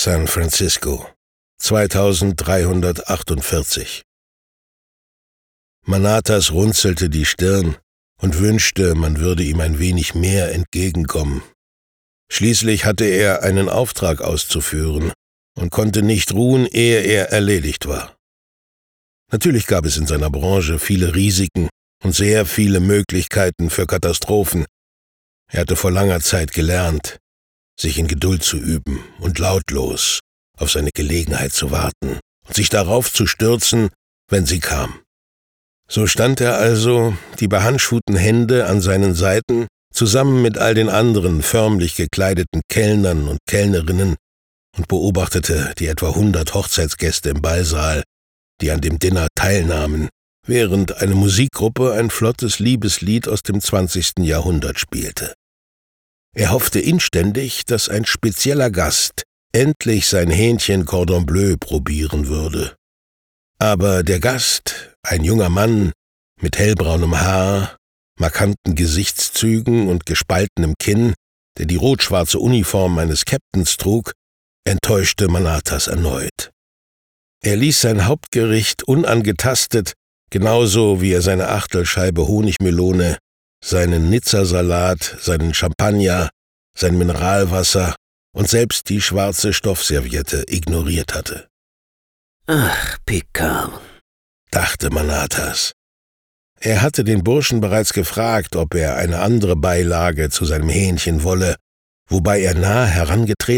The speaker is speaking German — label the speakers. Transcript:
Speaker 1: San Francisco, 2348. Manatas runzelte die Stirn und wünschte, man würde ihm ein wenig mehr entgegenkommen. Schließlich hatte er einen Auftrag auszuführen und konnte nicht ruhen, ehe er erledigt war. Natürlich gab es in seiner Branche viele Risiken und sehr viele Möglichkeiten für Katastrophen. Er hatte vor langer Zeit gelernt, sich in Geduld zu üben und lautlos auf seine Gelegenheit zu warten und sich darauf zu stürzen, wenn sie kam. So stand er also, die behandschuhten Hände an seinen Seiten, zusammen mit all den anderen förmlich gekleideten Kellnern und Kellnerinnen und beobachtete die etwa 100 Hochzeitsgäste im Ballsaal, die an dem Dinner teilnahmen, während eine Musikgruppe ein flottes Liebeslied aus dem 20. Jahrhundert spielte. Er hoffte inständig, dass ein spezieller Gast endlich sein Hähnchen Cordon Bleu probieren würde. Aber der Gast, ein junger Mann mit hellbraunem Haar, markanten Gesichtszügen und gespaltenem Kinn, der die rot-schwarze Uniform eines Captains trug, enttäuschte Manatas erneut. Er ließ sein Hauptgericht unangetastet, genauso wie er seine Achtelscheibe Honigmelone, seinen Nizza-Salat, seinen Champagner, sein Mineralwasser und selbst die schwarze Stoffserviette ignoriert hatte.
Speaker 2: »Ach, Picard«,
Speaker 1: dachte Manatas. Er hatte den Burschen bereits gefragt, ob er eine andere Beilage zu seinem Hähnchen wolle, wobei er nah herangetreten